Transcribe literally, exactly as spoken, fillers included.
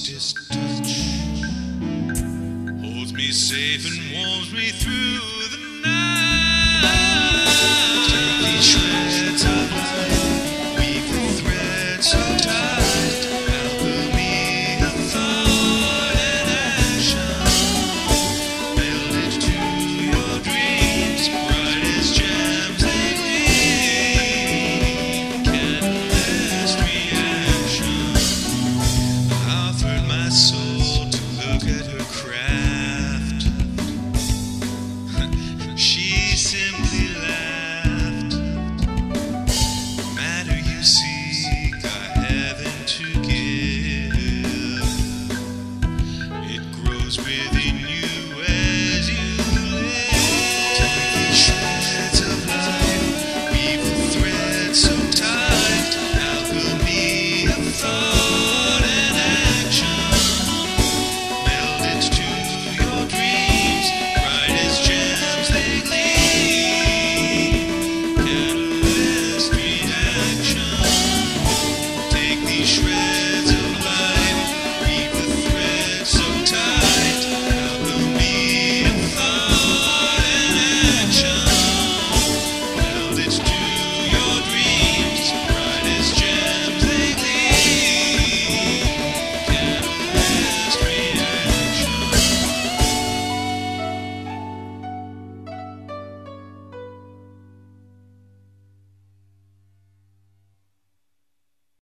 softest touch holds me safe and warms me through the night. Take these shreds of light, weave the thread so tight, alchemy of thought and action, meld it to your dreams, bright as gems they gleam, catalyst reaction. I offered my soul to look at her craft. She simply laughed. No matter you seek, I haven't to give. It grows within you as you live. Take these shreds of light, weave the thread so tight, alchemy of thought and action, meld it to your dreams, bright as gems they gleam, catalyst reaction. Take these shreds